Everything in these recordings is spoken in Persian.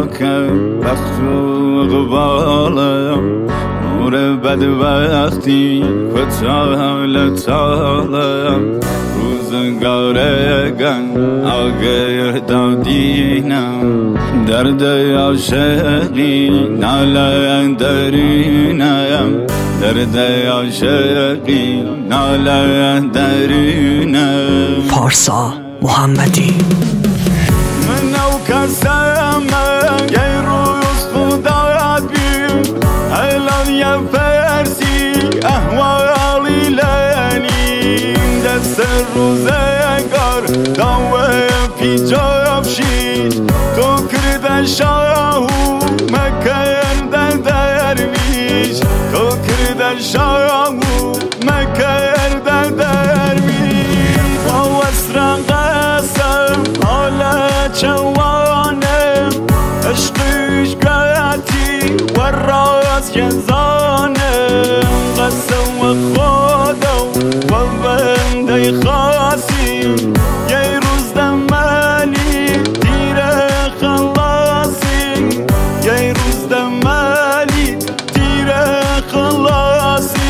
کرد بخت و اقبالم نور بدبختی کتال تالم روزگار گن آگر دادینم درد عاشقی ناله درینم درد عاشقی ناله درینم پارسا محمدی من او کسم یه روز خدایت بیم الان یه فرسی احوالی لنیم دست روزگار داوه پیجاب شید تو کردن شاهو مکردن درویش تو کردن شاهو مکردن درویش با وسران قسم حالا چوانم عشقش گاتی و راز یزانم قسم و خدا و بنده خاصی یه روز دمالی تیره خلاصی یه روز دمالی تیره خلاصی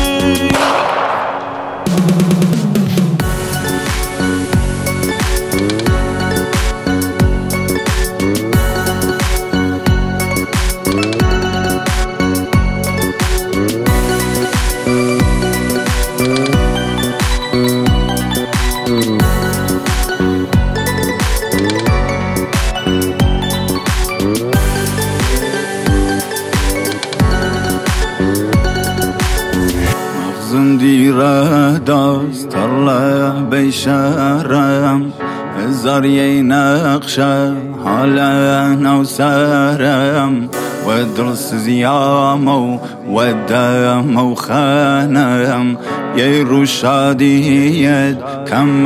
زندیره داست طلع بیشرم هزار یه نقشه حالا نو سرم و دلسزیام و دم و خانم یه رو شادیت کم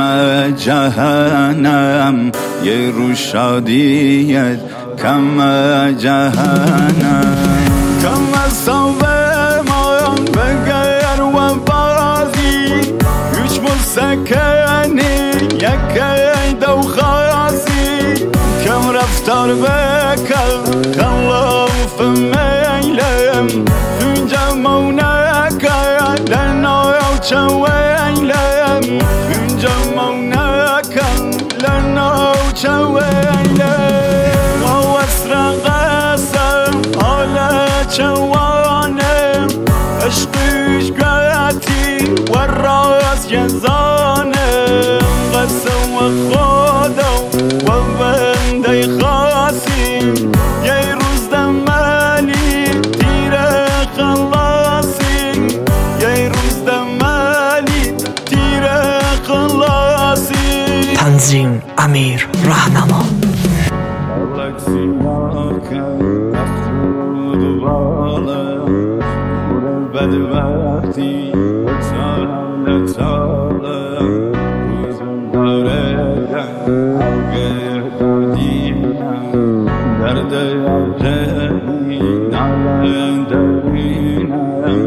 جهنم یه رو شادیت کم جهنم کم صوبه ما بگر و بازی هیچ مسکنی یکی دو خاصی کم رفتار بکل خلاف میلم اینجا مونکه لنو چویلم اینجا مونکه لنو چویلم و وسران قسم حالا چوانم عشقش گاتی و راز یزانم قسم و خدا و بنده خاصی یه روز دمالی تیره خلاصی یه روز دمالی تیره خلاصی تنظیم امیر رهنما بدبختی تال تالم روزگار آگر دادینم درد عاشقی ناله درینم